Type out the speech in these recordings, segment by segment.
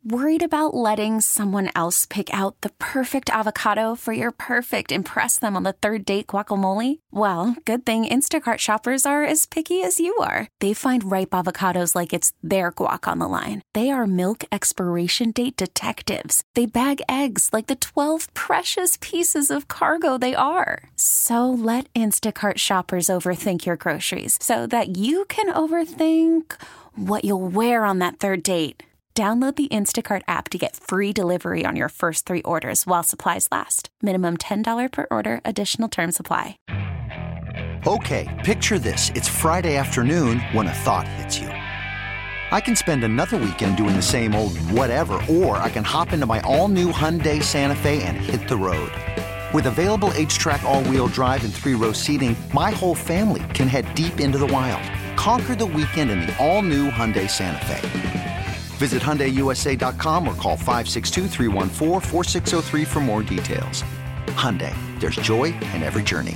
Worried about letting someone else pick out the perfect avocado for your perfect impress them on the third date guacamole? Well, good thing Instacart shoppers are as picky as you are. They find ripe avocados like it's their guac on the line. They are milk expiration date detectives. They bag eggs like the 12 precious pieces of cargo they are. So let Instacart shoppers overthink your groceries so that you can overthink what you'll wear on that third date. Download the Instacart app to get free delivery on your first 3 orders while supplies last. Minimum $10 per order. Additional terms apply. Okay, picture this. It's Friday afternoon when a thought hits you. I can spend another weekend doing the same old whatever, or I can hop into my all-new Hyundai Santa Fe and hit the road. With available H-Track all-wheel drive and 3-row seating, my whole family can head deep into the wild. Conquer the weekend in the all-new Hyundai Santa Fe. Visit HyundaiUSA.com or call 562-314-4603 for more details. Hyundai, there's joy in every journey.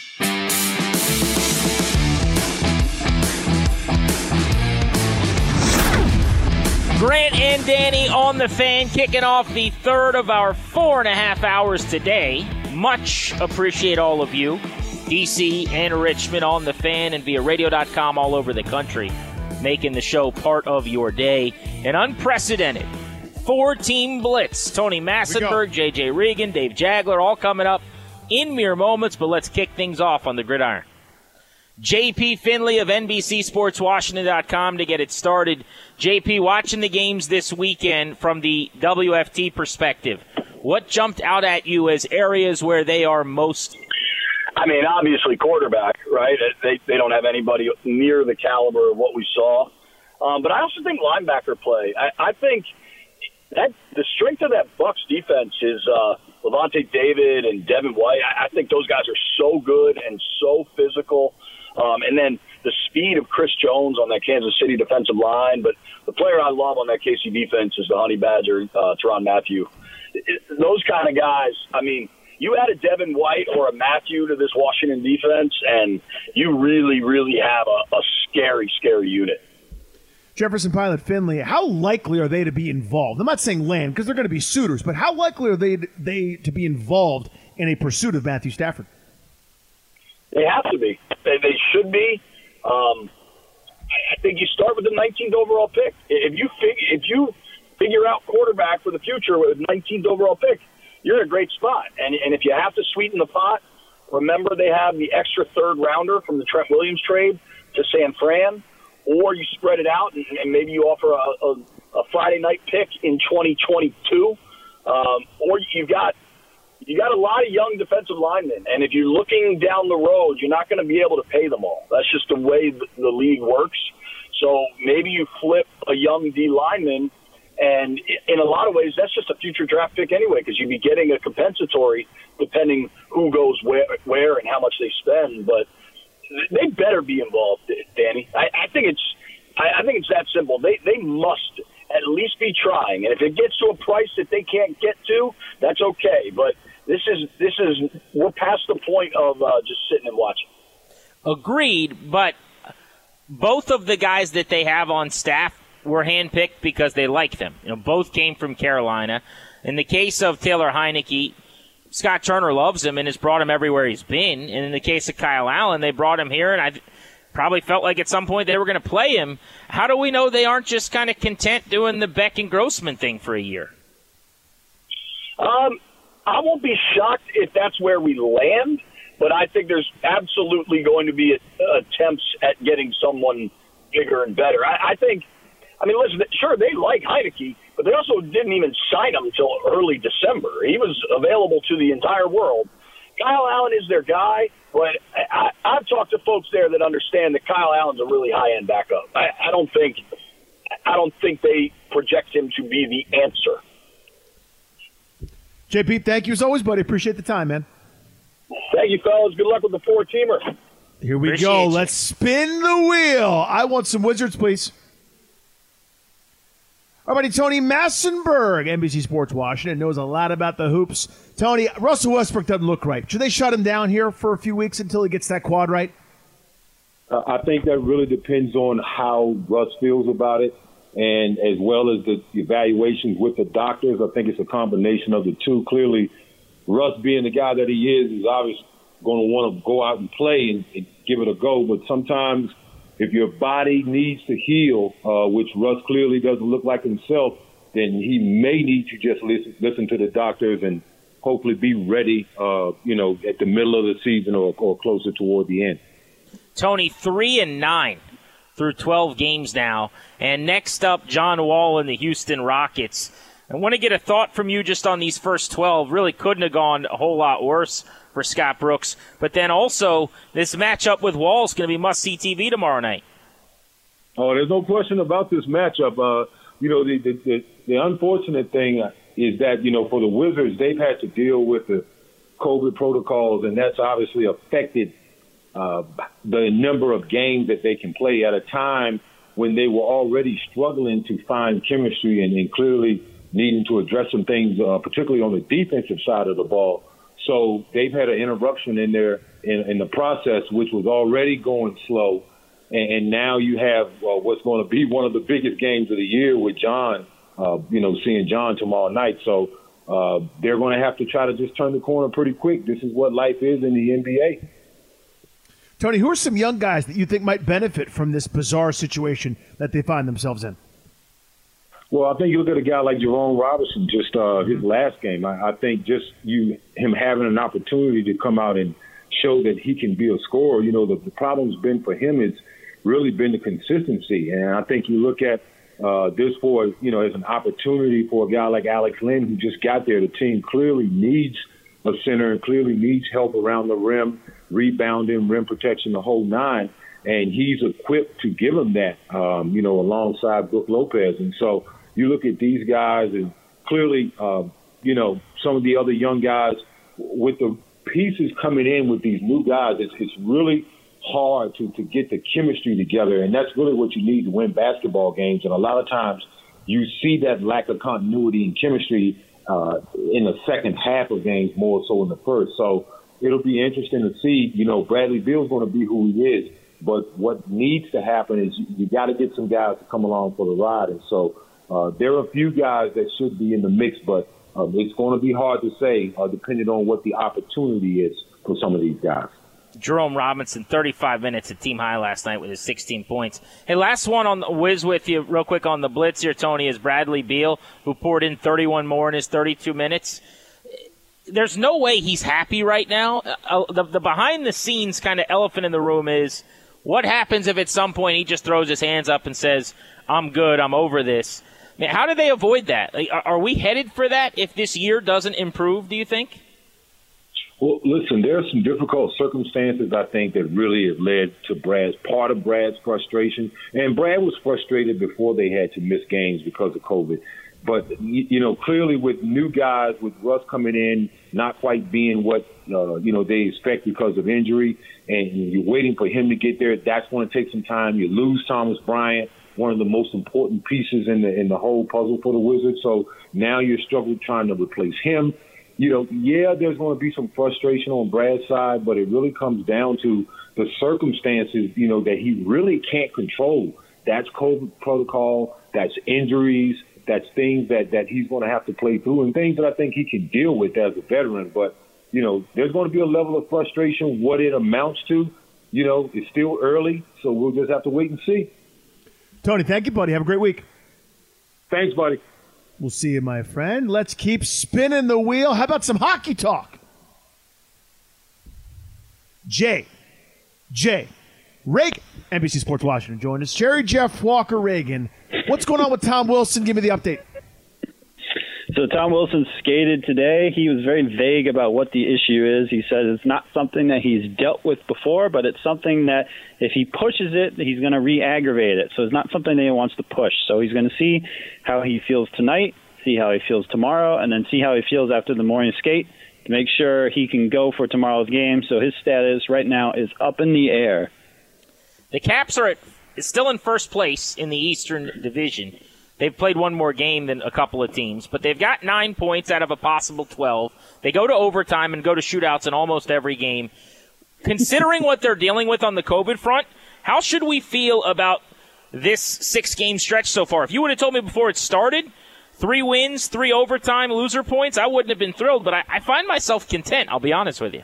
Grant and Danny on the Fan, kicking off the third of our 4.5 hours today. Much appreciate all of you, DC and Richmond on the Fan and via radio.com all over the country, making the show part of your day. An unprecedented 4-team blitz. Tony Massenberg, J.J. Regan, Dave Jagler, all coming up in mere moments, but let's kick things off on the gridiron. J.P. Finley of NBCSportsWashington.com to get it started. J.P., watching the games this weekend from the WFT perspective, what jumped out at you as areas where they are most... I mean, obviously quarterback, right? They don't have anybody near the caliber of what we saw. But I also think linebacker play. I think that the strength of that Bucs defense is Levante David and Devin White. I think those guys are so good and so physical. And then the speed of Chris Jones on that Kansas City defensive line. But the player I love on that KC defense is the Honey Badger, Tyrann Mathieu. Those kind of guys, I mean, you add a Devin White or a Matthew to this Washington defense, and you really, really have a scary, scary unit. Jefferson Pilot Finley, how likely are they to be involved? I'm not saying land because they're going to be suitors, but how likely are they to be involved in a pursuit of Matthew Stafford? They have to be. They should be. I think you start with the 19th overall pick. If you figure out quarterback for the future with 19th overall pick, you're in a great spot. And if you have to sweeten the pot, remember they have the extra third rounder from the Trent Williams trade to San Fran, or you spread it out and maybe you offer a Friday night pick in 2022, or you got a lot of young defensive linemen, and if you're looking down the road, you're not going to be able to pay them all. That's just the way the league works. So maybe you flip a young D lineman, and in a lot of ways, that's just a future draft pick anyway, because you'd be getting a compensatory depending who goes where and how much they spend. But they better be involved, Danny. I think it's that simple. They must at least be trying, and if it gets to a price that they can't get to, that's okay. But this is we're past the point of just sitting and watching. Agreed, but both of the guys that they have on staff were handpicked because they like them. Both came from Carolina. In the case of Taylor Heineke, Scott Turner loves him and has brought him everywhere he's been. And in the case of Kyle Allen, they brought him here, and I probably felt like at some point they were going to play him. How do we know they aren't just kind of content doing the Beck and Grossman thing for a year? I won't be shocked if that's where we land, but I think there's absolutely going to be attempts at getting someone bigger and better. I mean, listen, sure, they like Heineke, but they also didn't even sign him until early December. He was available to the entire world. Kyle Allen is their guy, but I've talked to folks there that understand that Kyle Allen's a really high-end backup. I don't think they project him to be the answer. JP, thank you as always, buddy. Appreciate the time, man. Thank you, fellas. Good luck with the 4-teamer. Here we go. Let's spin the wheel. I want some Wizards, please. Our buddy Tony Massenberg, NBC Sports Washington, knows a lot about the hoops. Tony, Russell Westbrook doesn't look right. Should they shut him down here for a few weeks until he gets that quad right? I think that really depends on how Russ feels about it. and as well as the evaluations with the doctors. I think it's a combination of the two. Clearly, Russ being the guy that he is obviously going to want to go out and play and give it a go. But sometimes if your body needs to heal, which Russ clearly doesn't look like himself, then he may need to just listen to the doctors and hopefully be ready, at the middle of the season or closer toward the end. Tony, 3-9 through 12 games now. And next up, John Wall and the Houston Rockets. I want to get a thought from you just on these first 12. Really couldn't have gone a whole lot worse for Scott Brooks. But then also, this matchup with Wall is going to be must-see TV tomorrow night. Oh, there's no question about this matchup. The unfortunate thing is that, for the Wizards, they've had to deal with the COVID protocols, and that's obviously affected the number of games that they can play at a time when they were already struggling to find chemistry and clearly needing to address some things, particularly on the defensive side of the ball. So they've had an interruption in there in the process, which was already going slow. And now you have what's going to be one of the biggest games of the year with John, seeing John tomorrow night. So they're going to have to try to just turn the corner pretty quick. This is what life is in the NBA. Tony, who are some young guys that you think might benefit from this bizarre situation that they find themselves in? Well, I think you look at a guy like Jerome Robinson, just his last game. I think just him having an opportunity to come out and show that he can be a scorer. The problem's been for him is really been the consistency. And I think you look at this as an opportunity for a guy like Alex Len, who just got there. The team clearly needs a center and clearly needs help around the rim, rebounding, rim protection, the whole nine. And he's equipped to give him that, alongside Brook Lopez. And so you look at these guys and clearly, some of the other young guys with the pieces coming in with these new guys, it's really hard to get the chemistry together. And that's really what you need to win basketball games. And a lot of times you see that lack of continuity and chemistry in the second half of games more so in the first. So it'll be interesting to see, Bradley Beal's going to be who he is. But what needs to happen is you got to get some guys to come along for the ride. And so there are a few guys that should be in the mix, but it's going to be hard to say depending on what the opportunity is for some of these guys. Jerome Robinson, 35 minutes at team high last night with his 16 points. Hey, last one on the whiz with you real quick on the blitz here, Tony, is Bradley Beal, who poured in 31 more in his 32 minutes. There's no way he's happy right now. The behind-the-scenes kind of elephant in the room is what happens if at some point he just throws his hands up and says, I'm good, I'm over this. Man, how do they avoid that? Are we headed for that if this year doesn't improve, do you think? Well, listen, there are some difficult circumstances, I think, that really have led to part of Brad's frustration. And Brad was frustrated before they had to miss games because of COVID. But, clearly with new guys, with Russ coming in, not quite being what, they expect because of injury, and you're waiting for him to get there, that's going to take some time. You lose Thomas Bryant, one of the most important pieces in the whole puzzle for the Wizards. So now you're struggling trying to replace him. There's going to be some frustration on Brad's side, but it really comes down to the circumstances, that he really can't control. That's COVID protocol, that's injuries, that's things that he's going to have to play through and things that I think he can deal with as a veteran. But, there's going to be a level of frustration. What it amounts to, it's still early, so we'll just have to wait and see. Tony, thank you, buddy. Have a great week. Thanks, buddy. We'll see you, my friend. Let's keep spinning the wheel. How about some hockey talk? Jay Reagan, NBC Sports Washington, joined us. Jerry Jeff Walker Reagan. What's going on with Tom Wilson? Give me the update. So Tom Wilson skated today. He was very vague about what the issue is. He said it's not something that he's dealt with before, but it's something that if he pushes it, he's going to re-aggravate it. So it's not something that he wants to push. So he's going to see how he feels tonight, see how he feels tomorrow, and then see how he feels after the morning skate to make sure he can go for tomorrow's game. So his status right now is up in the air. The Caps are still in first place in the Eastern Division. They've played one more game than a couple of teams, but they've got 9 points out of a possible 12. They go to overtime and go to shootouts in almost every game. Considering what they're dealing with on the COVID front, how should we feel about this 6-game stretch so far. If you would have told me before it started, 3 wins, 3 overtime loser points, I wouldn't have been thrilled, but I find myself content, I'll be honest with you.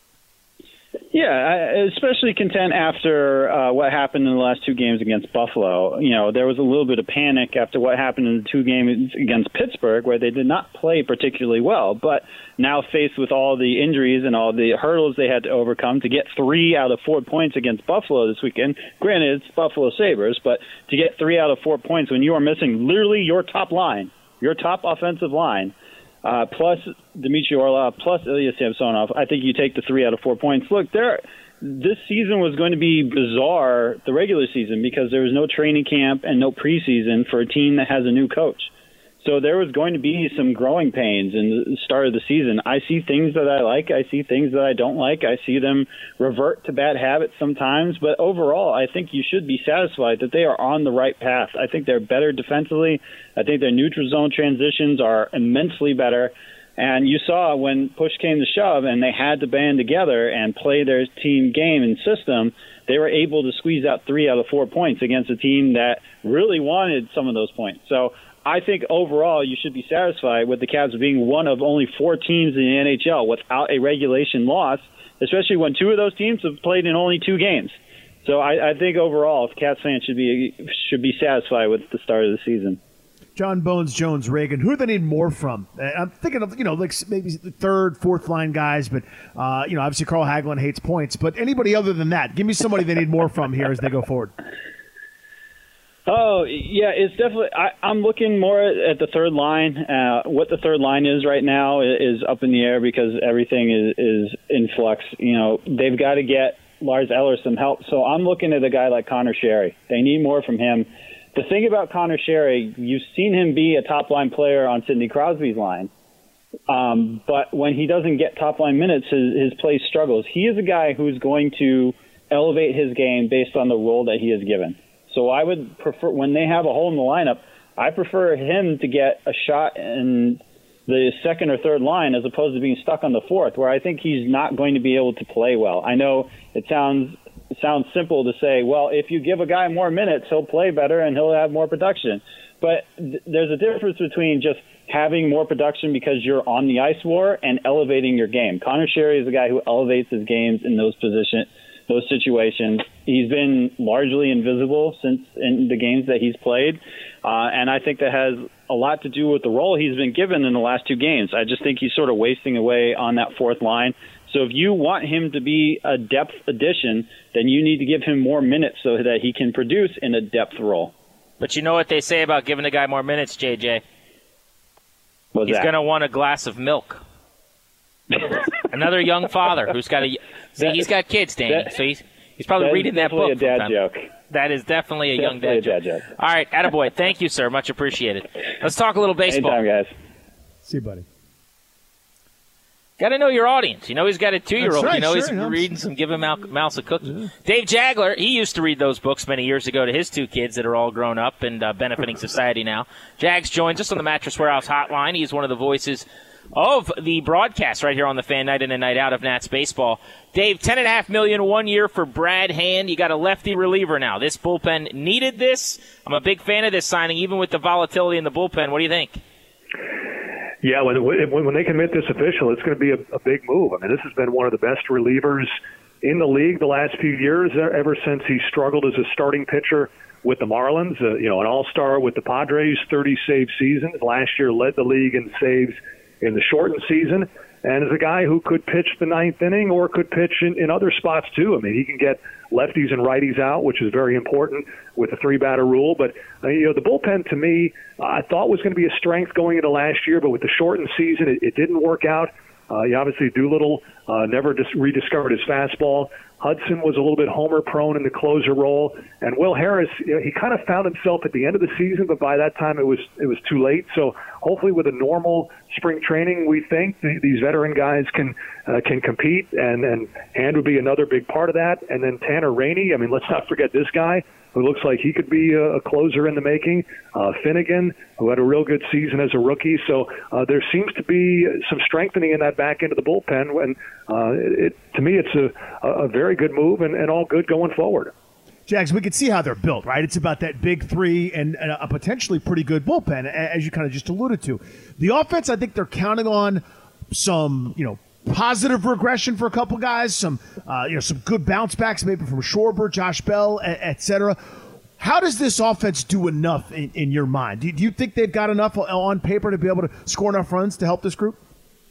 Yeah, especially content after what happened in the last 2 games against Buffalo. You know, there was a little bit of panic after what happened in the 2 games against Pittsburgh, where they did not play particularly well. But now faced with all the injuries and all the hurdles they had to overcome to get 3 out of 4 points against Buffalo this weekend, granted it's Buffalo Sabres, but to get 3 out of 4 points when you are missing literally your top line, your top offensive line, plus Dmitry Orlov, plus Ilya Samsonov, I think you take the 3 out of 4 points. Look, this season was going to be bizarre, the regular season, because there was no training camp and no preseason for a team that has a new coach. So there was going to be some growing pains in the start of the season. I see things that I like. I see things that I don't like. I see them revert to bad habits sometimes. But overall, I think you should be satisfied that they are on the right path. I think they're better defensively. I think their neutral zone transitions are immensely better. And you saw when push came to shove and they had to band together and play their team game and system, they were able to squeeze out 3 out of 4 points against a team that really wanted some of those points. So I think overall you should be satisfied with the Cavs being one of only 4 teams in the NHL without a regulation loss, especially when 2 of those teams have played in only 2 games. So I think overall, Cavs fans should be satisfied with the start of the season. John Bones Jones Reagan, who do they need more from? I'm thinking of, like maybe the 3rd, 4th line guys, but, obviously Carl Hagelin hates points. But anybody other than that, give me somebody they need more from here as they go forward. Oh, yeah, it's definitely I'm looking more at the 3rd line. What the 3rd line is right now is up in the air because everything is in flux. They've got to get Lars Eller some help. So I'm looking at a guy like Connor Sherry. They need more from him. The thing about Connor Sherry, you've seen him be a top-line player on Sidney Crosby's line. But when he doesn't get top-line minutes, his play struggles. He is a guy who's going to elevate his game based on the role that he is given. So I would prefer, when they have a hole in the lineup, I prefer him to get a shot in the 2nd or 3rd line as opposed to being stuck on the 4th, where I think he's not going to be able to play well. I know it sounds simple to say, well, if you give a guy more minutes, he'll play better and he'll have more production. But there's a difference between just having more production because you're on the ice more and elevating your game. Connor Sherry is a guy who elevates his games in those situations. He's been largely invisible since in the games that he's played, and I think that has a lot to do with the role he's been given in the last 2 games. I just think he's sort of wasting away on that 4th line. So if you want him to be a depth addition, then you need to give him more minutes so that he can produce in a depth role. But you know what they say about giving a guy more minutes, JJ? He's going to want a glass of milk. Another young father who's got he's got kids, Danny, so he's probably reading that book. That's definitely a dad joke. That is definitely a young dad joke. All right, attaboy. Thank you, sir. Much appreciated. Let's talk a little baseball. Anytime, guys. See you, buddy. Got to know your audience. He's got a 2-year-old. Right, he's reading some Give Him Mouse a Cookie. Yeah. Dave Jagler, he used to read those books many years ago to his 2 kids that are all grown up and benefiting society now. Jags joins us on the Mattress Warehouse hotline. He's one of the voices of the broadcast right here on the Fan night in and night out of Nats baseball. Dave, $10.5 million 1 year for Brad Hand. You got a lefty reliever now. This bullpen needed this. I'm a big fan of this signing, even with the volatility in the bullpen. What do you think? Yeah, when they can make this official, it's going to be a big move. I mean, this has been one of the best relievers in the league the last few years, ever since he struggled as a starting pitcher with the Marlins. An all-star with the Padres, 30 save seasons. Last year led the league in saves in the shortened season, and is a guy who could pitch the 9th inning or could pitch in other spots too. I mean, he can get lefties and righties out, which is very important with the 3-batter rule. But, the bullpen to me, I thought was going to be a strength going into last year, but with the shortened season, it didn't work out. Obviously, Doolittle never rediscovered his fastball. Hudson was a little bit homer-prone in the closer role. And Will Harris, he kind of found himself at the end of the season, but by that time it was too late. So hopefully with a normal spring training, we think these veteran guys can compete, and Hand would be another big part of that. And then Tanner Rainey, I mean, let's not forget this guy who looks like he could be a closer in the making. Finnegan, who had a real good season as a rookie. So there seems to be some strengthening in that back end of the bullpen. And to me, it's a very good move and all good going forward. Jags, we can see how they're built, right? It's about that big three and a potentially pretty good bullpen, as you kind of just alluded to. The offense, I think they're counting on some, positive regression for a couple guys, some good bounce backs maybe from Schwarber, Josh Bell, et cetera. How does this offense do enough in your mind? Do you think they've got enough on paper to be able to score enough runs to help this group?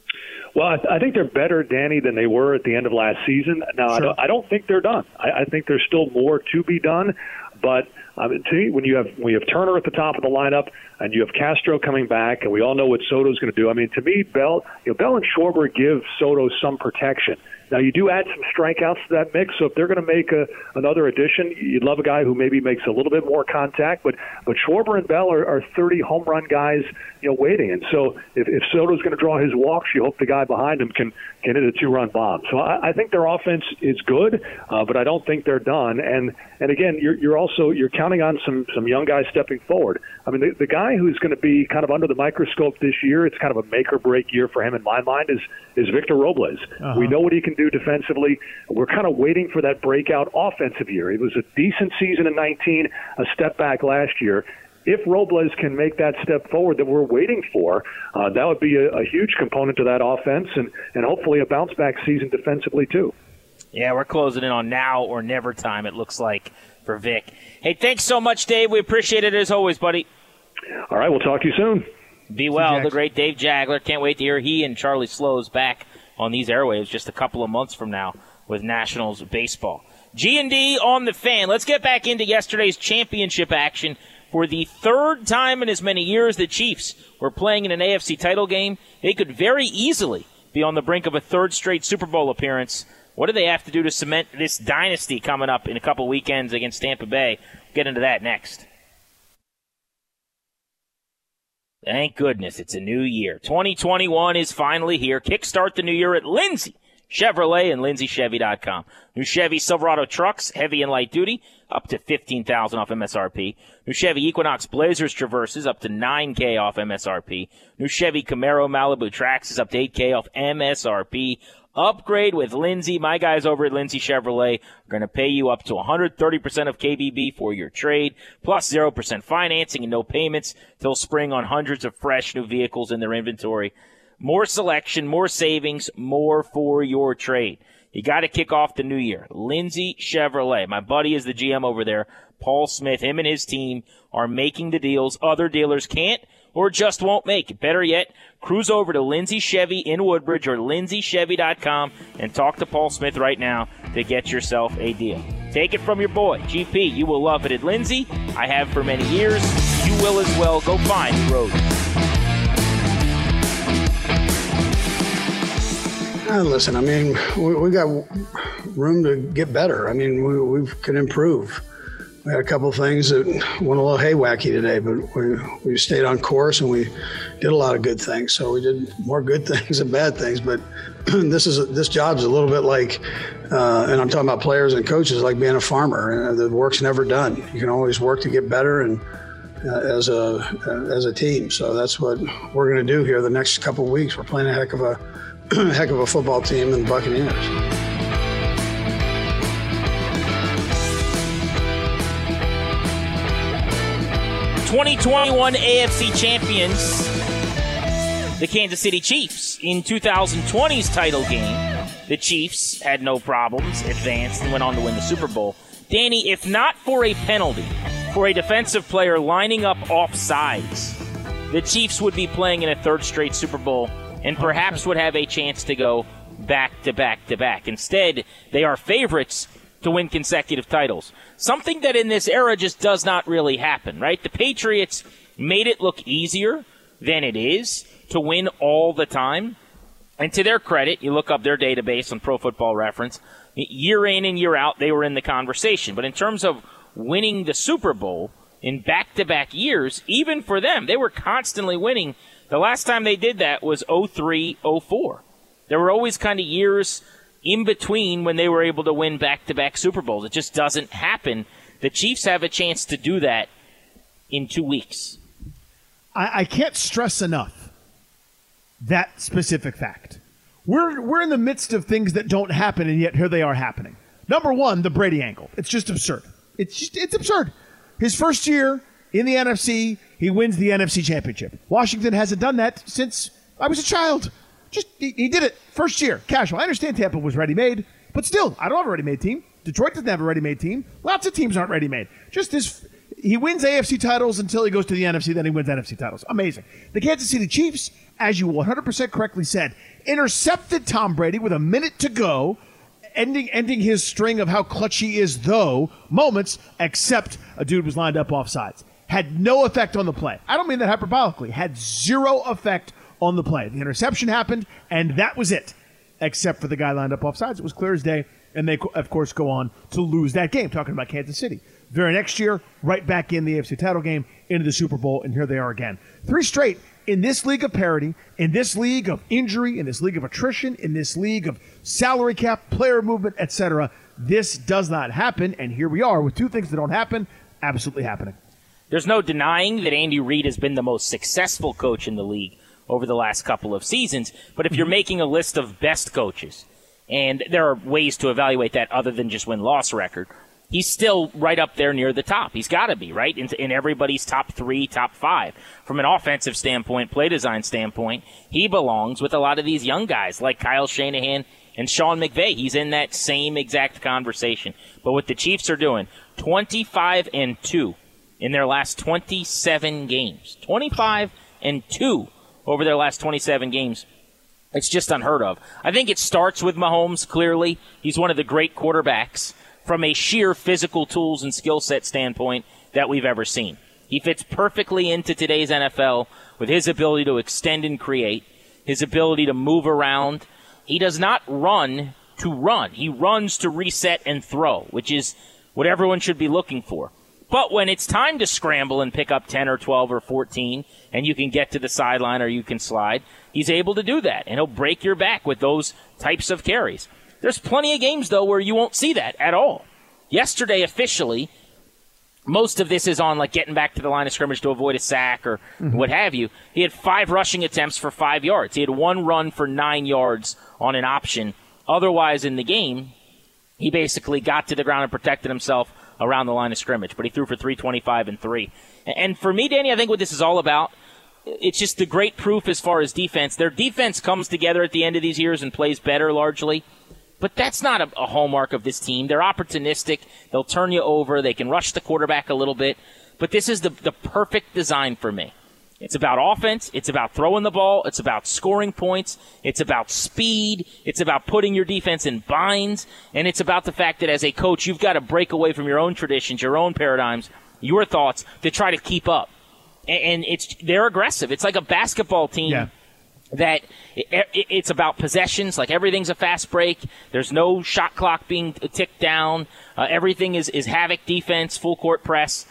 Well, I think they're better, Danny, than they were at the end of last season. Now, sure. I don't think they're done. I think there's still more to be done. But to me, when you have Turner at the top of the lineup and you have Castro coming back, and we all know what Soto's going to do. I mean, to me, Bell and Schwarber give Soto some protection. Now, you do add some strikeouts to that mix, so if they're going to make another addition, you'd love a guy who maybe makes a little bit more contact. But Schwarber and Bell are 30 home run guys, waiting. And so if Soto's going to draw his walks, you hope the guy behind him can hit a 2-run bomb. So I think their offense is good, but I don't think they're done. And again, you're counting on some young guys stepping forward. I mean, the guy who's going to be kind of under the microscope this year, it's kind of a make or break year for him in my mind, is Victor Robles. Uh-huh. We know what he can do defensively. We're kind of waiting for that breakout offensive year. It was a decent season in 19, a step back last year. If Robles can make that step forward that we're waiting for, that would be a huge component to that offense and hopefully a bounce-back season defensively too. Yeah, we're closing in on now or never time, it looks like, for Vic. Hey, thanks so much, Dave. We appreciate it as always, buddy. All right, we'll talk to you soon. Be well, the great Dave Jagler. Can't wait to hear he and Charlie Slows back on these airwaves just a couple of months from now with Nationals baseball. G&D on the Fan. Let's get back into yesterday's championship action. For the third time in as many years, the Chiefs were playing in an AFC title game. They could very easily be on the brink of a third straight Super Bowl appearance. What do they have to do to cement this dynasty coming up in a couple weekends against Tampa Bay? We'll get into that next. Thank goodness it's a new year. 2021 is finally here. Kickstart the new year at Lindsay Chevrolet and lindsaychevy.com. New Chevy Silverado trucks, heavy and light duty, up to $15,000 off MSRP. New Chevy Equinox Blazers Traverses, up to $9,000 off MSRP. New Chevy Camaro Malibu Trax up to $8,000 off MSRP. Upgrade with Lindsay. My guys over at Lindsay Chevrolet are going to pay you up to 130% of KBB for your trade, plus 0% financing and no payments till spring on hundreds of fresh new vehicles in their inventory. More selection, more savings, more for your trade. You got to kick off the new year. Lindsay Chevrolet. My buddy is the GM over there, Paul Smith. Him and his team are making the deals other dealers can't or just won't make. Better yet, cruise over to Lindsay Chevy in Woodbridge or lindsaychevy.com and talk to Paul Smith right now to get yourself a deal. Take it from your boy, GP. You will love it at Lindsay. I have for many years. You will as well. Go find Road. Listen, I mean, we got room to get better. I mean, we can improve. We had a couple of things that went a little haywacky today, but we stayed on course and we did a lot of good things. So we did more good things than bad things. But this job's a little bit like, and I'm talking about players and coaches, like being a farmer. The work's never done. You can always work to get better and as a team. So that's what we're going to do here the next couple of weeks. We're playing a heck of a football team in the Buccaneers. '21 AFC champions, the Kansas City Chiefs. In 2020's title game, the Chiefs had no problems, advanced, and went on to win the Super Bowl. Danny, if not for a penalty for a defensive player lining up offsides, the Chiefs would be playing in a third straight Super Bowl and perhaps would have a chance to go back to back to back. Instead, they are favorites to win consecutive titles. Something that in this era just does not really happen, right? The Patriots made it look easier than it is to win all the time. And to their credit, you look up their database on Pro Football Reference, year in and year out, they were in the conversation. But in terms of winning the Super Bowl in back-to-back years, even for them, they were constantly winning. The last time they did that was 03-04. There were always kind of years in between when they were able to win back-to-back Super Bowls. It just doesn't happen. The Chiefs have a chance to do that in 2 weeks. I can't stress enough that specific fact. We're in the midst of things that don't happen, and yet here they are happening. Number one, the Brady angle. It's just absurd. It's absurd. His first year in the NFC, he wins the NFC Championship. Washington hasn't done that since I was a child. He did it first year, casual. I understand Tampa was ready-made, but still, I don't have a ready-made team. Detroit doesn't have a ready-made team. Lots of teams aren't ready-made. He wins AFC titles until he goes to the NFC, then he wins NFC titles. Amazing. The Kansas City Chiefs, as you 100% correctly said, intercepted Tom Brady with a minute to go, ending his string of how clutch he is, though, moments, except a dude was lined up offsides. Had no effect on the play. I don't mean that hyperbolically. Had zero effect on the play. The interception happened, and that was it, except for the guy lined up offsides. It was clear as day, and they, of course, go on to lose that game, talking about Kansas City. Very next year, right back in the AFC title game, into the Super Bowl, and here they are again. 3 straight in this league of parity, in this league of injury, in this league of attrition, in this league of salary cap, player movement, etc. This does not happen, and here we are with 2 things that don't happen absolutely happening. There's no denying that Andy Reid has been the most successful coach in the league over the last couple of seasons, but if you're making a list of best coaches, and there are ways to evaluate that other than just win-loss record, he's still right up there near the top. He's got to be, right? In everybody's top 3, top 5. From an offensive standpoint, play design standpoint, he belongs with a lot of these young guys like Kyle Shanahan and Sean McVay. He's in that same exact conversation. But what the Chiefs are doing, 25-2 in their last 27 games. 25-2 over their last 27 games. It's just unheard of. I think it starts with Mahomes, clearly. He's one of the great quarterbacks from a sheer physical tools and skill set standpoint that we've ever seen. He fits perfectly into today's NFL with his ability to extend and create, his ability to move around. He does not run to run. He runs to reset and throw, which is what everyone should be looking for. But when it's time to scramble and pick up 10 or 12 or 14, and you can get to the sideline or you can slide, he's able to do that, and he'll break your back with those types of carries. There's plenty of games, though, where you won't see that at all. Yesterday, officially, most of this is on like getting back to the line of scrimmage to avoid a sack or what have you. He had 5 rushing attempts for 5 yards. He had 1 run for 9 yards on an option. Otherwise, in the game, he basically got to the ground and protected himself around the line of scrimmage, but he threw for 325 and 3. And for me, Danny, I think what this is all about, it's just the great proof as far as defense. Their defense comes together at the end of these years and plays better largely, but that's not a hallmark of this team. They're opportunistic. They'll turn you over. They can rush the quarterback a little bit, but this is the perfect design for me. It's about offense. It's about throwing the ball. It's about scoring points. It's about speed. It's about putting your defense in binds. And it's about the fact that as a coach, you've got to break away from your own traditions, your own paradigms, your thoughts to try to keep up. And they're aggressive. It's like a basketball team that it's about possessions. Like everything's a fast break. There's no shot clock being ticked down. Everything is havoc defense, full court press.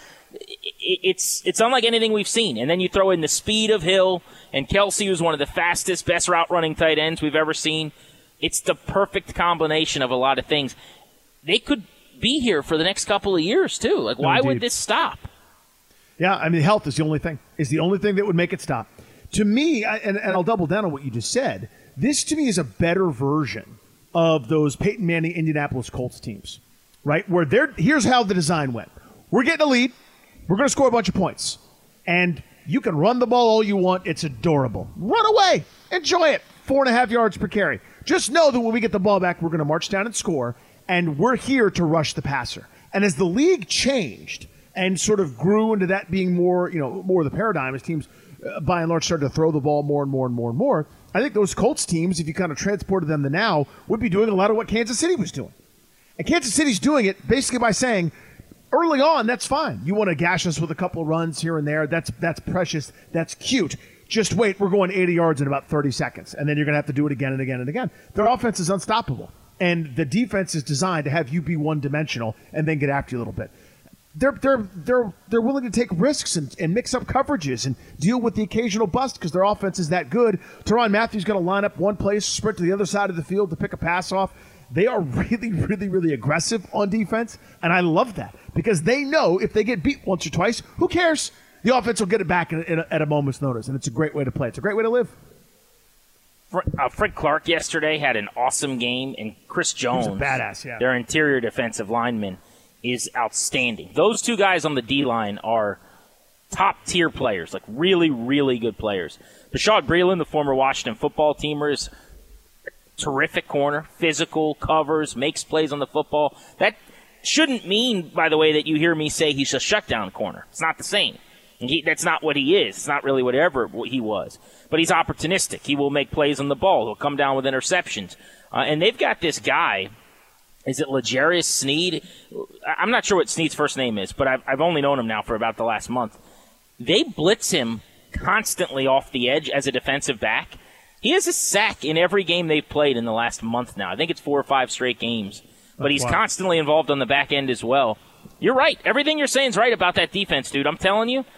It's unlike anything we've seen. And then you throw in the speed of Hill and Kelsey, who's one of the fastest, best route-running tight ends we've ever seen. It's the perfect combination of a lot of things. They could be here for the next couple of years, too. Like, why would this stop? Yeah, I mean, health is the only thing. Is the only thing that would make it stop. To me, and I'll double down on what you just said, this to me is a better version of those Peyton Manning Indianapolis Colts teams, right? Where here's how the design went. We're getting a lead. We're going to score a bunch of points. And you can run the ball all you want. It's adorable. Run away. Enjoy it. 4.5 yards per carry. Just know that when we get the ball back, we're going to march down and score, and we're here to rush the passer. And as the league changed and sort of grew into that being more of the paradigm as teams, by and large, started to throw the ball more and more and more and more, I think those Colts teams, if you kind of transported them to now, would be doing a lot of what Kansas City was doing. And Kansas City's doing it basically by saying, early on, that's fine. You want to gash us with a couple runs here and there. That's precious. That's cute. Just wait. We're going 80 yards in about 30 seconds. And then you're going to have to do it again and again and again. Their offense is unstoppable. And the defense is designed to have you be one-dimensional and then get after you a little bit. They're willing to take risks and mix up coverages and deal with the occasional bust because their offense is that good. Tyrann Mathieu's going to line up one place, sprint to the other side of the field to pick a pass off. They are really, really, really aggressive on defense, and I love that because they know if they get beat once or twice, who cares? The offense will get it back at a moment's notice, and it's a great way to play. It's a great way to live. Fred Clark yesterday had an awesome game, and Chris Jones, he was a badass, their interior defensive lineman, is outstanding. Those two guys on the D-line are top-tier players, like really, really good players. Bashaud Breeland, the former Washington football teamer, is a terrific corner, physical, covers, makes plays on the football. That shouldn't mean, by the way, that you hear me say he's a shutdown corner. It's not the same. That's not what he is. It's not really whatever he was. But he's opportunistic. He will make plays on the ball. He'll come down with interceptions. And they've got this guy. Is it L'Jarius Sneed? I'm not sure what Sneed's first name is, but I've only known him now for about the last month. They blitz him constantly off the edge as a defensive back. He has a sack in every game they've played in the last month now. I think it's 4 or 5 straight games. But he's constantly involved on the back end as well. You're right. Everything you're saying is right about that defense, dude. I'm telling you.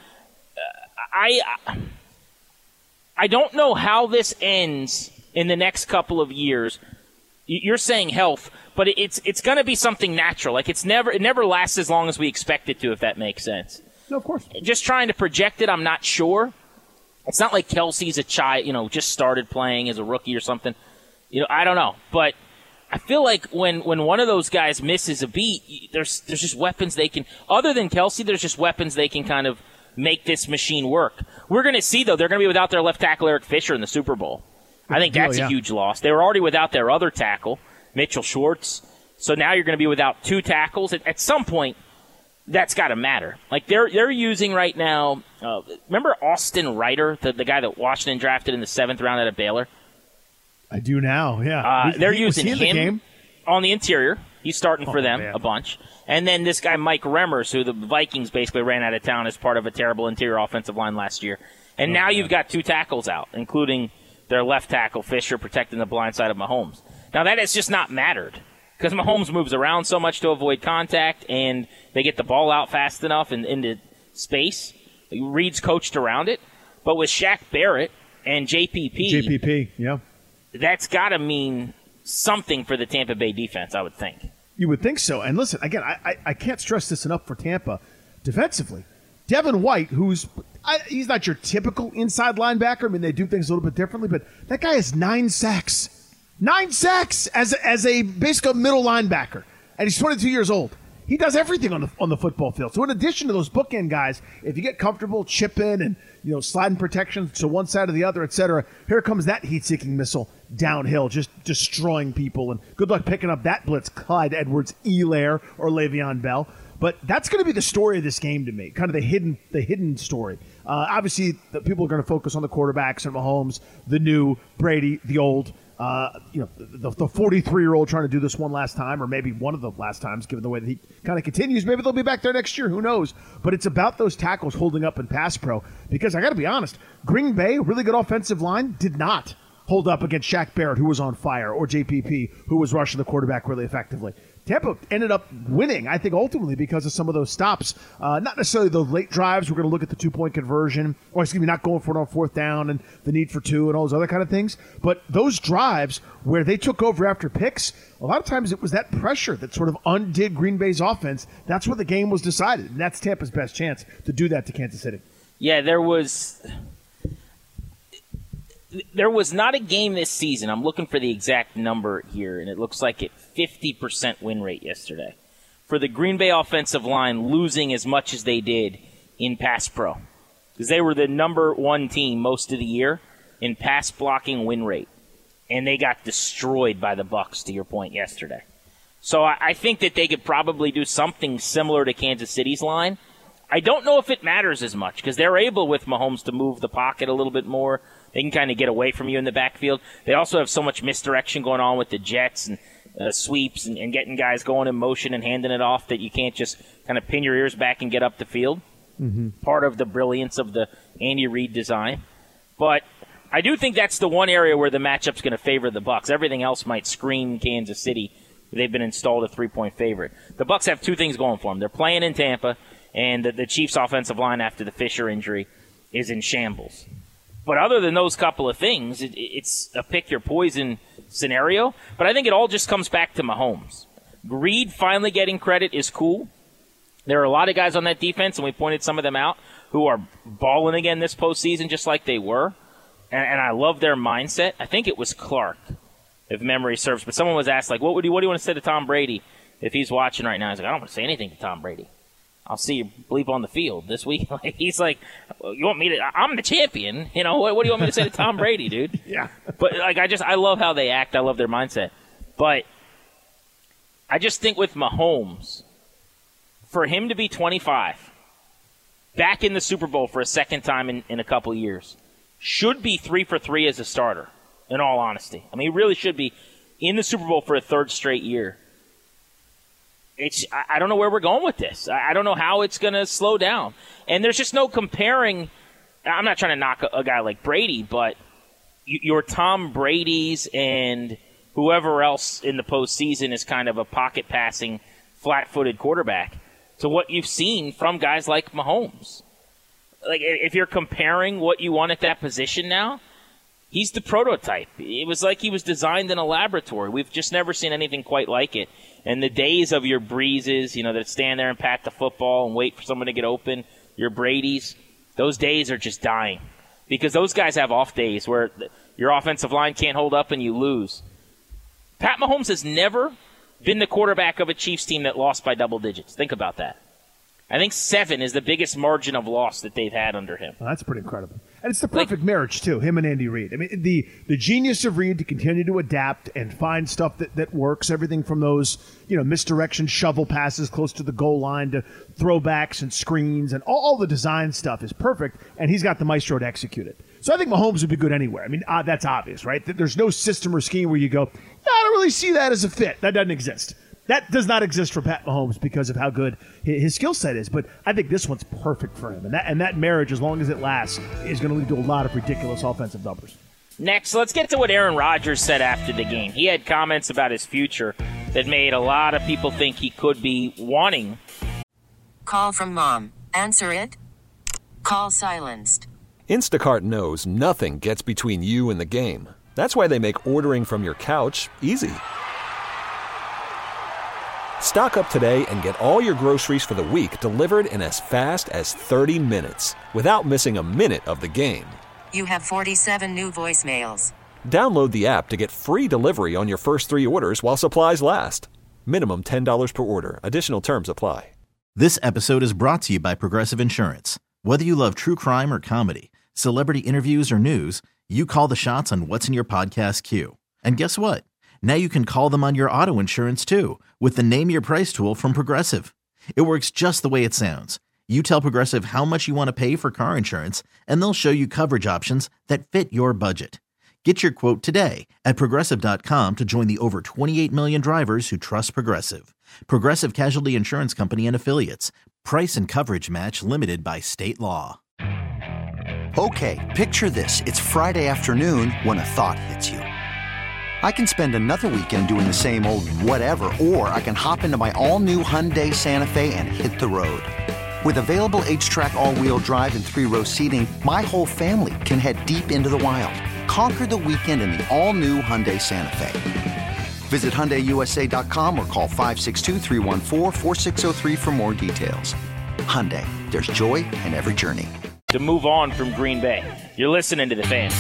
I don't know how this ends in the next couple of years. You're saying health, but it's going to be something natural. Like it never lasts as long as we expect it to, if that makes sense. No, of course. Just trying to project it, I'm not sure. It's not like Kelsey's a child, just started playing as a rookie or something. I don't know, but I feel like when one of those guys misses a beat, there's just weapons they can. Other than Kelsey, there's just weapons they can kind of make this machine work. We're going to see, though, they're going to be without their left tackle, Eric Fisher, in the Super Bowl. I think that's a huge loss. They were already without their other tackle, Mitchell Schwartz. So now you're going to be without 2 tackles. At some point, that's got to matter. Like they're using right now, remember Austin Reiter, the guy that Washington drafted in the 7th round out of Baylor? I do now, yeah. They're using him on the interior. He's starting for them a bunch. And then this guy, Mike Remmers, who the Vikings basically ran out of town as part of a terrible interior offensive line last year. And now you've got 2 tackles out, including their left tackle, Fisher, protecting the blind side of Mahomes. Now, that has just not mattered because Mahomes moves around so much to avoid contact, and they get the ball out fast enough and into space. Reed's coached around it. But with Shaq Barrett and JPP, yeah, that's got to mean something for the Tampa Bay defense, I would think. You would think so. And listen, again, I can't stress this enough for Tampa defensively. Devin White, he's not your typical inside linebacker. I mean, they do things a little bit differently, but that guy has 9 sacks. 9 sacks as a basically middle linebacker. And he's 22 years old. He does everything on the football field. So in addition to those bookend guys, if you get comfortable chipping and sliding protection to one side or the other, etc., here comes that heat-seeking missile downhill, just destroying people. And good luck picking up that blitz, Clyde Edwards-Helaire or Le'Veon Bell. But that's going to be the story of this game to me, kind of the hidden story. Obviously, the people are going to focus on the quarterbacks and Mahomes, the new, Brady, the old. The 43-year-old trying to do this one last time, or maybe one of the last times, given the way that he kind of continues. Maybe they'll be back there next year. Who knows? But it's about those tackles holding up in pass pro. Because I got to be honest, Green Bay, really good offensive line, did not hold up against Shaq Barrett, who was on fire, or JPP, who was rushing the quarterback really effectively. Tampa ended up winning, I think, ultimately because of some of those stops. Not necessarily the late drives. We're going to look at the 2-point conversion, or not going for it on 4th down and the need for 2 and all those other kind of things. But those drives where they took over after picks, a lot of times it was that pressure that sort of undid Green Bay's offense. That's where the game was decided, and that's Tampa's best chance to do that to Kansas City. Yeah, there was not a game this season. I'm looking for the exact number here, and it looks like it 50% win rate yesterday for the Green Bay offensive line losing as much as they did in pass pro, because they were the number 1 team most of the year in pass blocking win rate, and they got destroyed by the Bucs, to your point, yesterday. So I think that they could probably do something similar to Kansas City's line. I don't know if it matters as much because they're able with Mahomes to move the pocket a little bit more. They can kind of get away from you in the backfield. They also have so much misdirection going on with the jets and sweeps and getting guys going in motion and handing it off that you can't just kind of pin your ears back and get up the field. Mm-hmm. Part of the brilliance of the Andy Reid design. But I do think that's the one area where the matchup's going to favor the Bucs. Everything else might scream Kansas City. They've been installed a 3-point favorite. The Bucs have 2 things going for them. They're playing in Tampa, and the Chiefs' offensive line after the Fisher injury is in shambles. But other than those couple of things, it's a pick-your-poison scenario. But I think it all just comes back to Mahomes. Reed finally getting credit is cool. There are a lot of guys on that defense, and we pointed some of them out, who are balling again this postseason just like they were. And I love their mindset. I think it was Clark, if memory serves. But someone was asked, like, what do you want to say to Tom Brady if he's watching right now, he's like, I don't want to say anything to Tom Brady. I'll see you bleep on the field this week. He's like, you want me to? I'm the champion. You know, what do you want me to say to Tom Brady, dude? Yeah. But I love how they act. I love their mindset. But I just think with Mahomes, for him to be 25, back in the Super Bowl for a second time in a couple years, should be 3 for 3 as a starter, in all honesty. I mean, he really should be in the Super Bowl for a third straight year. I don't know where we're going with this. I don't know how it's going to slow down. And there's just no comparing. I'm not trying to knock a guy like Brady, but your Tom Brady's and whoever else in the postseason is kind of a pocket-passing, flat-footed quarterback to what you've seen from guys like Mahomes. Like, if you're comparing what you want at that position now, he's the prototype. It was like he was designed in a laboratory. We've just never seen anything quite like it. And the days of your Breezes, that stand there and pat the football and wait for someone to get open, your Brady's, those days are just dying. Because those guys have off days where your offensive line can't hold up and you lose. Pat Mahomes has never been the quarterback of a Chiefs team that lost by double digits. Think about that. I think 7 is the biggest margin of loss that they've had under him. Well, that's pretty incredible. And it's the perfect marriage, too, him and Andy Reid. I mean, the genius of Reid to continue to adapt and find stuff that works, everything from those, misdirection shovel passes close to the goal line to throwbacks and screens, and all the design stuff is perfect, and he's got the maestro to execute it. So I think Mahomes would be good anywhere. I mean, that's obvious, right? There's no system or scheme where you go, I don't really see that as a fit. That doesn't exist. That does not exist for Pat Mahomes because of how good his skill set is. But I think this one's perfect for him. And that marriage, as long as it lasts, is going to lead to a lot of ridiculous offensive numbers. Next, let's get to what Aaron Rodgers said after the game. He had comments about his future that made a lot of people think he could be wanting. Call from mom. Answer it. Call silenced. Instacart knows nothing gets between you and the game. That's why they make ordering from your couch easy. Stock up today and get all your groceries for the week delivered in as fast as 30 minutes without missing a minute of the game. You have 47 new voicemails. Download the app to get free delivery on your first 3 orders while supplies last. Minimum $10 per order. Additional terms apply. This episode is brought to you by Progressive Insurance. Whether you love true crime or comedy, celebrity interviews or news, you call the shots on what's in your podcast queue. And guess what? Now you can call them on your auto insurance, too, with the Name Your Price tool from Progressive. It works just the way it sounds. You tell Progressive how much you want to pay for car insurance, and they'll show you coverage options that fit your budget. Get your quote today at Progressive.com to join the over 28 million drivers who trust Progressive. Progressive Casualty Insurance Company and Affiliates. Price and coverage match limited by state law. Okay, picture this. It's Friday afternoon when a thought hits you. I can spend another weekend doing the same old whatever, or I can hop into my all-new Hyundai Santa Fe and hit the road. With available H-Track all-wheel drive and 3-row seating, my whole family can head deep into the wild. Conquer the weekend in the all-new Hyundai Santa Fe. Visit HyundaiUSA.com or call 562-314-4603 for more details. Hyundai, there's joy in every journey. To move on from Green Bay, you're listening to The Fan.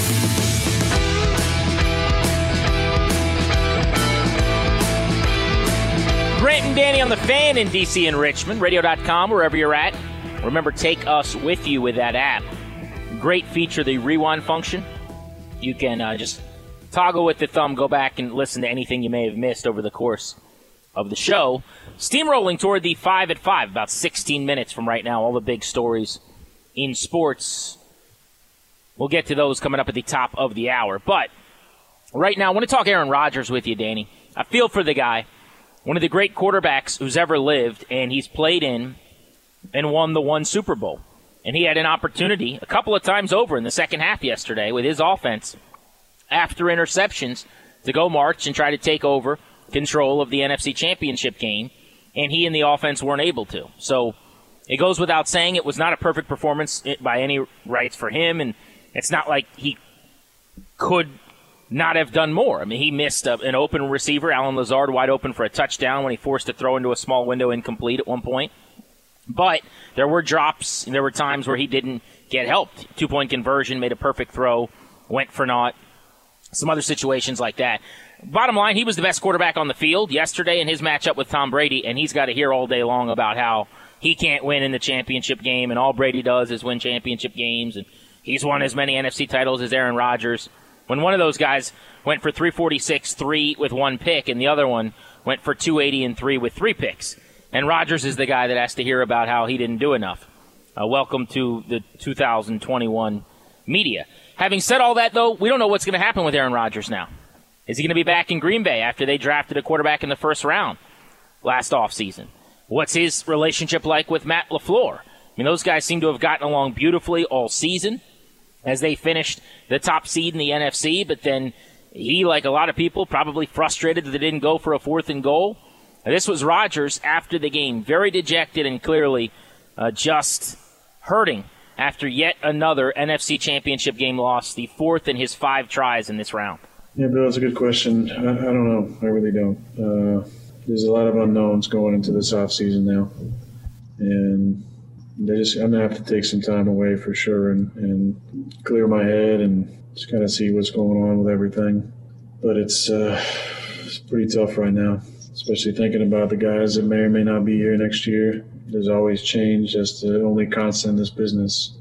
Grant and Danny on The Fan in D.C. and Richmond, radio.com, wherever you're at. Remember, take us with you with that app. Great feature, the rewind function. You can just toggle with the thumb, go back and listen to anything you may have missed over the course of the show. Steamrolling toward the 5 at 5, about 16 minutes from right now. All the big stories in sports. We'll get to those coming up at the top of the hour. But right now, I want to talk Aaron Rodgers with you, Danny. I feel for the guy. One of the great quarterbacks who's ever lived, and he's played in and won the one Super Bowl. And he had an opportunity a couple of times over in the second half yesterday with his offense after interceptions to go march and try to take over control of the NFC Championship game, and he and the offense weren't able to. So it goes without saying it was not a perfect performance by any rights for him, and it's not like he could not have done more. I mean, he missed an open receiver, Allen Lazard, wide open for a touchdown when he forced a throw into a small window incomplete at one point. But there were drops, and there were times where he didn't get helped. 2-point conversion, made a perfect throw, went for naught. some other situations like that. Bottom line, he was the best quarterback on the field yesterday in his matchup with Tom Brady, and he's got to hear all day long about how he can't win in the championship game, and all Brady does is win championship games, and he's won as many NFC titles as Aaron Rodgers. When one of those guys went for 346, 3 with 1 pick, and the other one went for 280 and 3 with 3 picks. And Rodgers is the guy that has to hear about how he didn't do enough. Welcome to the 2021 media. Having said all that, though, we don't know what's going to happen with Aaron Rodgers now. Is he going to be back in Green Bay after they drafted a quarterback in the first round last offseason? What's his relationship like with Matt LaFleur? I mean, those guys seem to have gotten along beautifully all season as they finished the top seed in the NFC, but then he, like a lot of people, probably frustrated that they didn't go for a 4th and goal. And this was Rodgers after the game, very dejected and clearly just hurting after yet another NFC Championship game loss, the 4th in his 5 tries in this round. Yeah, Bill, that's a good question. I don't know. I really don't. There's a lot of unknowns going into this offseason now. And I'm going to have to take some time away for sure and clear my head and just kind of see what's going on with everything. But it's pretty tough right now, especially thinking about the guys that may or may not be here next year. There's always change. That's the only constant in this business.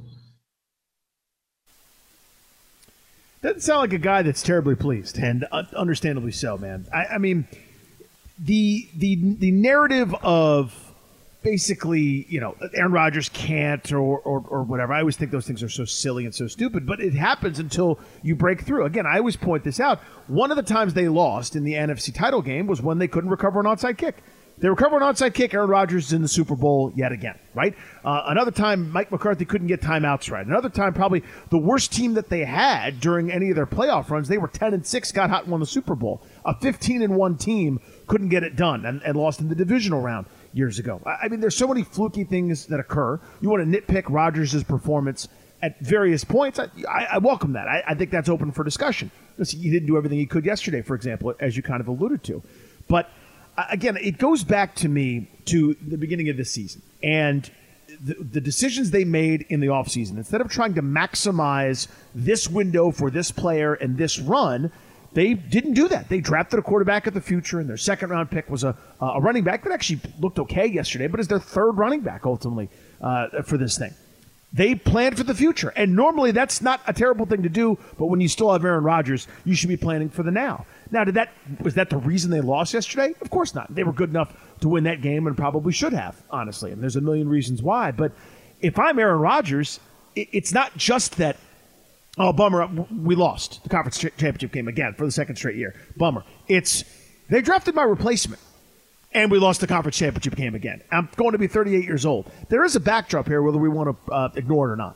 Doesn't sound like a guy that's terribly pleased, and understandably so, man. I mean, the narrative of basically, Aaron Rodgers can't or whatever. I always think those things are so silly and so stupid, but it happens until you break through. Again, I always point this out. One of the times they lost in the NFC title game was when they couldn't recover an onside kick. They recover an onside kick, Aaron Rodgers is in the Super Bowl yet again, right? Another time, Mike McCarthy couldn't get timeouts right. Another time, probably the worst team that they had during any of their playoff runs, they were 10-6, got hot and won the Super Bowl. A 15-1 team couldn't get it done and lost in the divisional round years ago. I mean, there's so many fluky things that occur. You want to nitpick Rodgers' performance at various points. I welcome that. I think that's open for discussion. Listen, he didn't do everything he could yesterday, for example, as you kind of alluded to. But again, it goes back to me to the beginning of this season and the decisions they made in the offseason. Instead of trying to maximize this window for this player and this run, they didn't do that. They drafted a quarterback of the future, and their second-round pick was a running back that actually looked okay yesterday, but is their 3rd running back ultimately for this thing. They planned for the future, and normally that's not a terrible thing to do, but when you still have Aaron Rodgers, you should be planning for the now. Now, was that the reason they lost yesterday? Of course not. They were good enough to win that game and probably should have, honestly, and there's a million reasons why. But if I'm Aaron Rodgers, it's not just that, oh, bummer, we lost the conference championship game again for the 2nd straight year. Bummer. It's they drafted my replacement, and we lost the conference championship game again. I'm going to be 38 years old. There is a backdrop here, whether we want to ignore it or not.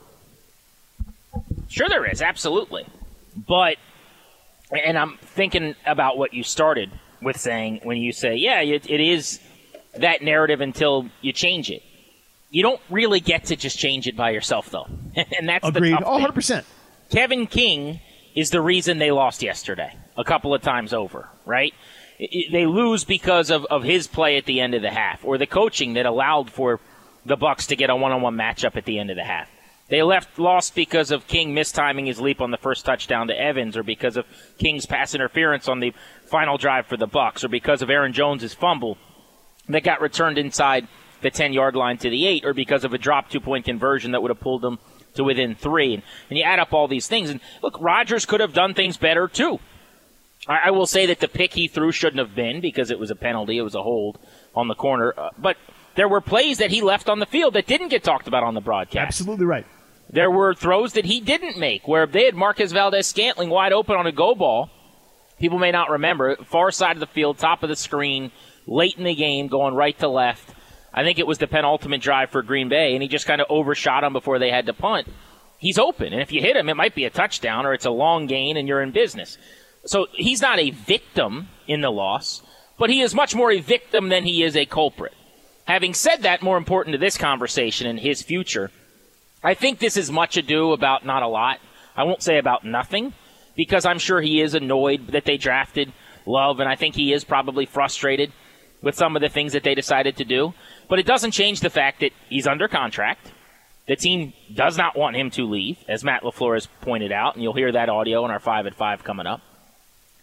Sure there is, absolutely. But, and I'm thinking about what you started with saying when you say, yeah, it is that narrative until you change it. You don't really get to just change it by yourself, though. And that's Agreed. The tough thing. 100%. Kevin King is the reason they lost yesterday a couple of times over, right? They lose because of his play at the end of the half or the coaching that allowed for the Bucs to get a one-on-one matchup at the end of the half. They lost because of King mistiming his leap on the first touchdown to Evans, or because of King's pass interference on the final drive for the Bucs, or because of Aaron Jones' fumble that got returned inside the 10-yard line to the 8, or because of a drop 2-point conversion that would have pulled them to within 3. And you add up all these things. And look, Rodgers could have done things better too. I will say that the pick he threw shouldn't have been, because it was a penalty. It was a hold on the corner. But there were plays that he left on the field that didn't get talked about on the broadcast. Absolutely right. There were throws that he didn't make, where they had Marquez Valdes-Scantling wide open on a go ball. People may not remember. Far side of the field, top of the screen, late in the game, going right to left. I think it was the penultimate drive for Green Bay, and he just kind of overshot him before they had to punt. He's open, and if you hit him, it might be a touchdown, or it's a long gain, and you're in business. So he's not a victim in the loss, but he is much more a victim than he is a culprit. Having said that, more important to this conversation and his future, I think this is much ado about not a lot. I won't say about nothing, because I'm sure he is annoyed that they drafted Love, and I think he is probably frustrated with some of the things that they decided to do. But it doesn't change the fact that he's under contract. The team does not want him to leave, as Matt LaFleur has pointed out, and you'll hear that audio in our 5 at 5 coming up.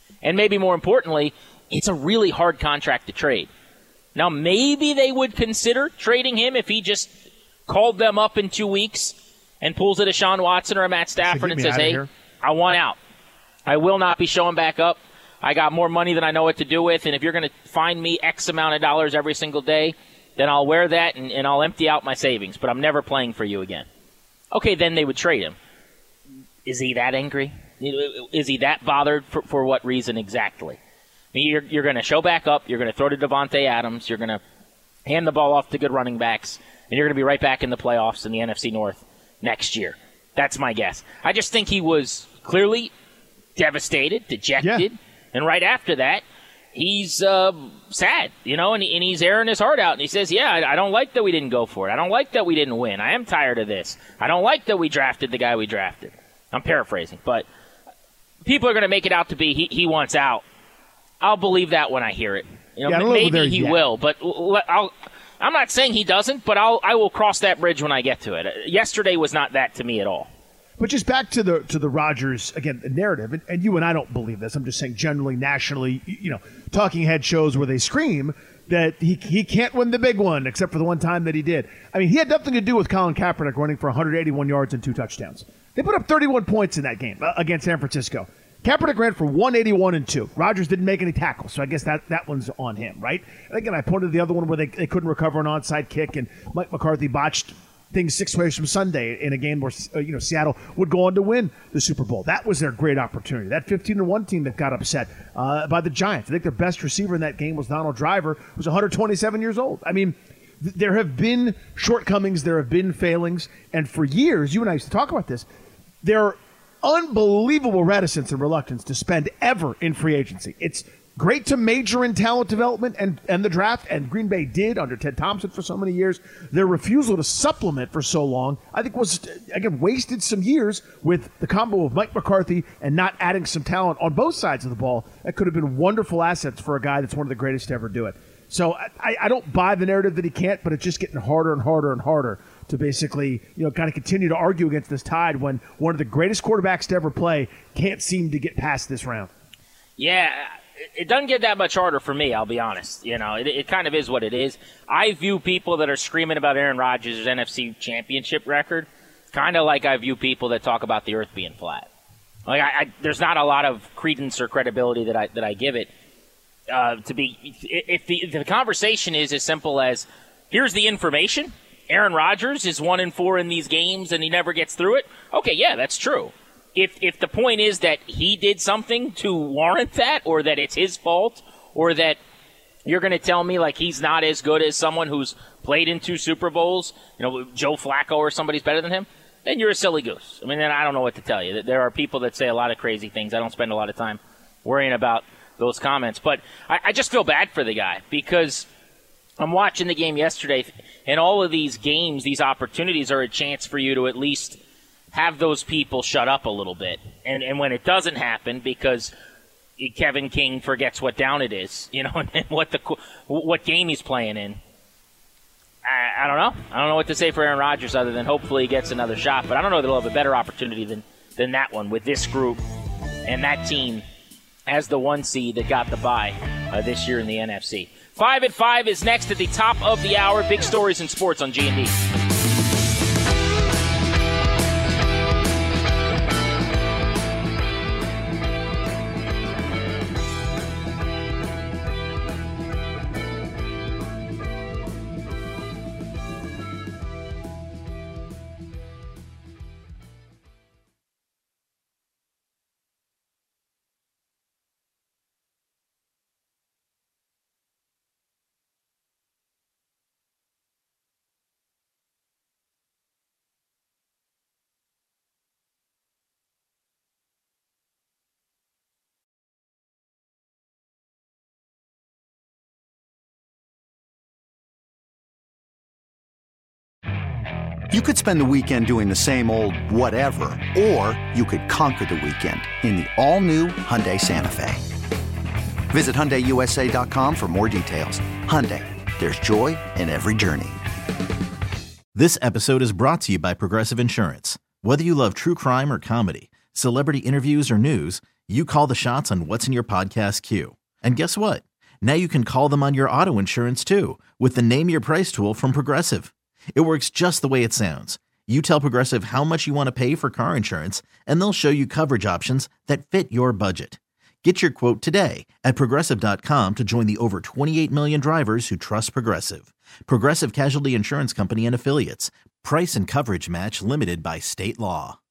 And maybe more importantly, it's a really hard contract to trade. Now, maybe they would consider trading him if he just called them up in 2 weeks and pulls a Deshaun Watson or a Matt Stafford and says, hey, I want out. I will not be showing back up. I got more money than I know what to do with, and if you're going to find me X amount of dollars every single day, then I'll wear that and I'll empty out my savings, but I'm never playing for you again. Okay, then they would trade him. Is he that angry? Is he that bothered? For what reason exactly? I mean, you're going to show back up. You're going to throw to Devontae Adams. You're going to hand the ball off to good running backs, and you're going to be right back in the playoffs in the NFC North next year. That's my guess. I just think he was clearly devastated, dejected, and right after that, he's sad, and he's airing his heart out, and he says, I don't like that we didn't go for it. I don't like that we didn't win. I am tired of this. I don't like that we drafted the guy we drafted. I'm paraphrasing, but people are going to make it out to be he wants out. I'll believe that when I hear it. Maybe he will, but I'm not saying he doesn't, but I will cross that bridge when I get to it. Yesterday was not that to me at all. But just back to the Rodgers, again, narrative, and you and I don't believe this. I'm just saying generally, nationally, talking head shows where they scream that he can't win the big one, except for the one time that he did. I mean, he had nothing to do with Colin Kaepernick running for 181 yards and 2 touchdowns. They put up 31 points in that game against San Francisco. Kaepernick ran for 181 and 2. Rodgers didn't make any tackles, so I guess that one's on him, right? And again, I pointed to the other one where they couldn't recover an onside kick, and Mike McCarthy botched things 6 ways from Sunday in a game where Seattle would go on to win the Super Bowl. That was their great opportunity. That 15-1 team that got upset by the Giants. I think their best receiver in that game was Donald Driver, who was 127 years old. I mean, there have been shortcomings, there have been failings, and for years, you and I used to talk about this, there are unbelievable reticence and reluctance to spend ever in free agency. It's great to major in talent development and the draft, and Green Bay did under Ted Thompson for so many years. Their refusal to supplement for so long, I think, was, again, wasted some years with the combo of Mike McCarthy and not adding some talent on both sides of the ball that could have been wonderful assets for a guy that's one of the greatest to ever do it. So I don't buy the narrative that he can't, but it's just getting harder and harder and harder to basically, kind of continue to argue against this tide when one of the greatest quarterbacks to ever play can't seem to get past this round. Yeah, it doesn't get that much harder for me, I'll be honest. It kind of is what it is. I view people that are screaming about Aaron Rodgers' NFC championship record kind of like I view people that talk about the earth being flat. Like there's not a lot of credence or credibility that I give it. If the conversation is as simple as, here's the information, Aaron Rodgers is 1-4 in these games and he never gets through it. Okay, yeah, that's true. If the point is that he did something to warrant that, or that it's his fault, or that you're going to tell me like he's not as good as someone who's played in 2 Super Bowls, Joe Flacco or somebody's better than him, then you're a silly goose. I mean, then I don't know what to tell you. There are people that say a lot of crazy things. I don't spend a lot of time worrying about those comments. But I just feel bad for the guy because I'm watching the game yesterday, and all of these games, these opportunities are a chance for you to at least have those people shut up a little bit. And when it doesn't happen because Kevin King forgets what down it is, and what game he's playing in, I don't know. I don't know what to say for Aaron Rodgers other than hopefully he gets another shot. But I don't know that he'll have a better opportunity than that one with this group and that team as the 1 seed that got the bye this year in the NFC. 5 at 5 is next at the top of the hour. Big stories in sports on G&D. You could spend the weekend doing the same old whatever, or you could conquer the weekend in the all-new Hyundai Santa Fe. Visit HyundaiUSA.com for more details. Hyundai, there's joy in every journey. This episode is brought to you by Progressive Insurance. Whether you love true crime or comedy, celebrity interviews or news, You call the shots on what's in your podcast queue. And guess what? Now you can call them on your auto insurance too with the Name Your Price tool from Progressive. It works just the way it sounds. You tell Progressive how much you want to pay for car insurance, and they'll show you coverage options that fit your budget. Get your quote today at Progressive.com to join the over 28 million drivers who trust Progressive. Progressive Casualty Insurance Company and Affiliates. Price and coverage match limited by state law.